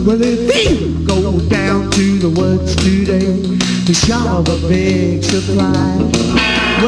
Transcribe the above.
Well, if you go down to the woods today to shop a big supply,